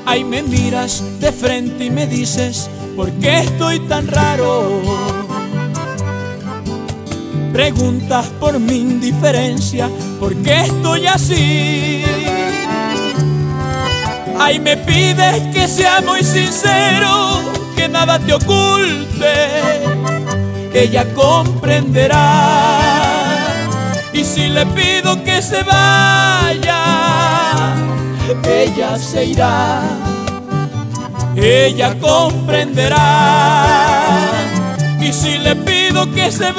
Ay, me miras de frente y me dices, ¿por qué estoy tan raro? Preguntas por mi indiferencia, ¿por qué estoy así? Ay, me pides que sea muy sincero, que nada te oculte, ella comprenderá. Y si le pido que se vaya, ella se irá, ella comprenderá. Y si le pido que se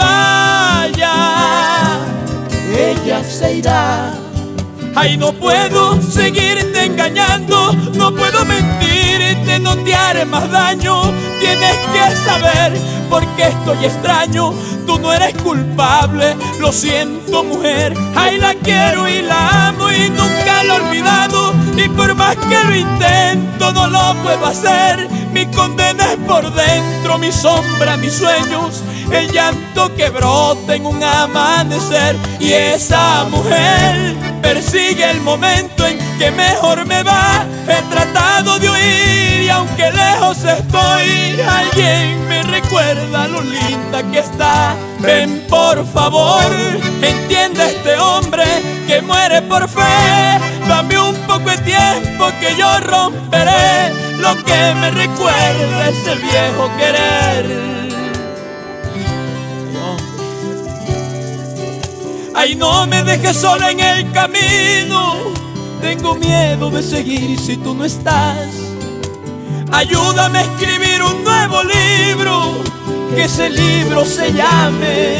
vaya, ella se irá. Ay, no puedo seguirte engañando, no puedo mentirte, no te haré más daño. Tienes que saber por qué estoy extraño. Tú no eres culpable, lo siento, mujer. Ay, la quiero y la amo y nunca la he olvidado. Y por más que lo intento, no lo puedo hacer. Mi condena es por dentro, mi sombra, mis sueños, el llanto que brota en un amanecer. Y esa mujer persigue el momento en que mejor me va. He tratado de huir y aunque lejos estoy, alguien me recuerda lo linda que está. Ven por favor, entiende a este hombre que muere por fe. Dame un poco de tiempo que yo romperé lo que me recuerda ese viejo querer. Ay, no me dejes sola en el camino, tengo miedo de seguir si tú no estás. Ayúdame a escribir un nuevo libro, que ese libro se llame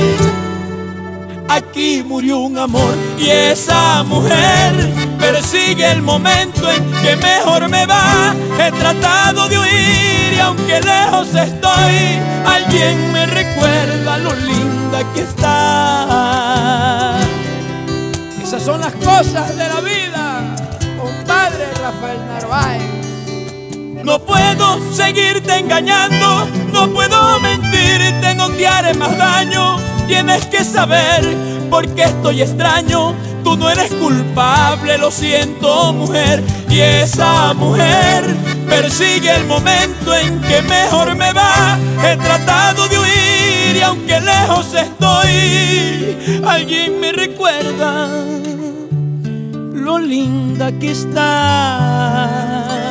Aquí murió un amor. Y esa mujer persigue el momento en que mejor me va. He tratado de huir y aunque lejos estoy, alguien me recuerda lo linda que está. Esas son las cosas de la vida, compadre Rafael Narváez. No puedo seguirte engañando, no puedo mentirte, no te haré más daño. Tienes que saber por qué estoy extraño. Tú no eres culpable, lo siento, mujer. Y esa mujer persigue el momento en que mejor me va. He tratado de huir y aunque lejos estoy, alguien me recuerda lo linda que está.